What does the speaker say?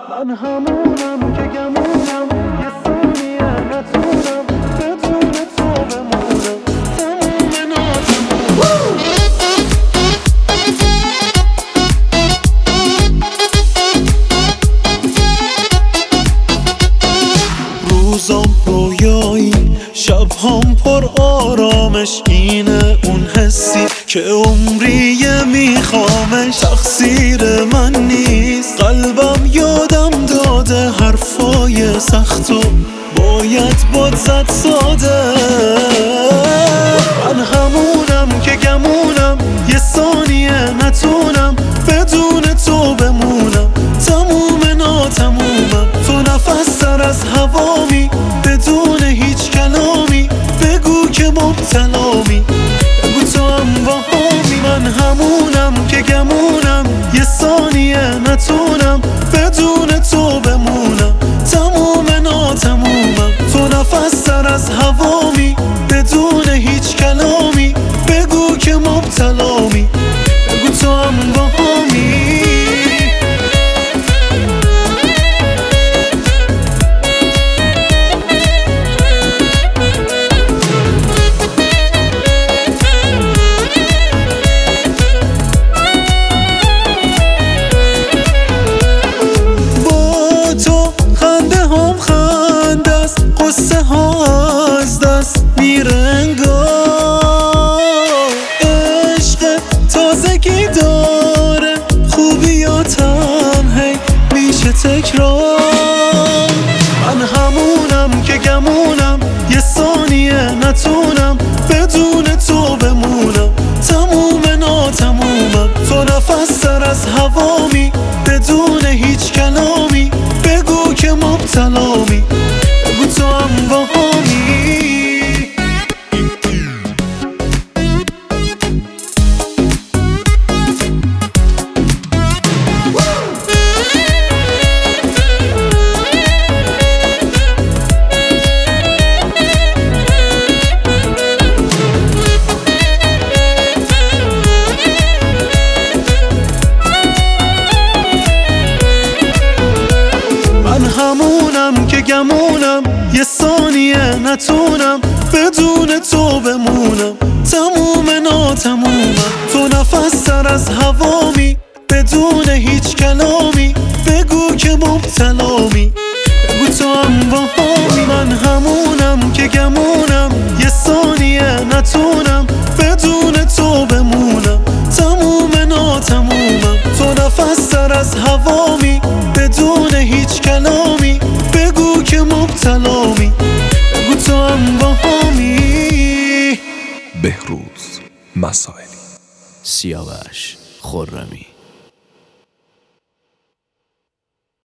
من همونم که گمونم یه ثانیه نتونم بدون تو بمونم تموم ناتموم. روزام رویایی شبهام پر آرامش، اینه اون حسی که عمریه میخوامش. تقصیر من نیست قلبم یادم داده حرفای سختو باید باد زد ساده. من همونم که گمونم یه ثانیه نتونم بدون تو بمونم تموم ناتمومم. تو نفس تر از هوامی بدون هیچ کلامی، بگو که مبتلامی، بگو تو هم باهامی. من همونم که گمونم یه ثانیه نتونم بدون تو بمونم تموم ناتمومم. تو نفس تر از هوامی بدون هیچ کلامی، بگو که مبتلامی، بگو تو هم باهامی. قصه ها از دست میره انگار، عشق تازگی داره خوبیاتم هی میشه تکرار. من همونم که گمونم یه ثانیه نتونم بدون تو بمونم تموم ناتمومم. تو نفس تر از هوامی بدون هیچ کلامی، بگو که مبتلامی، تو هم باهامی. من همونم که گمونم یه ثانیه نتونم بدون تو بمونم تموم ناتمومم. تو نفس تر از هوامی بدون هیچ کلامی، بگو که مبتلامی، بگو تو هم باهامی. من همونم که گمونم یه ثانیه نتونم بدون تو بمونم تموم ناتمومم. تو نفس تر از هوامی بدون هیچ کلامی، بگو که مبتلامی، بگو تو هم باهامی. بهروز مسائلی، سیاوش خرمی.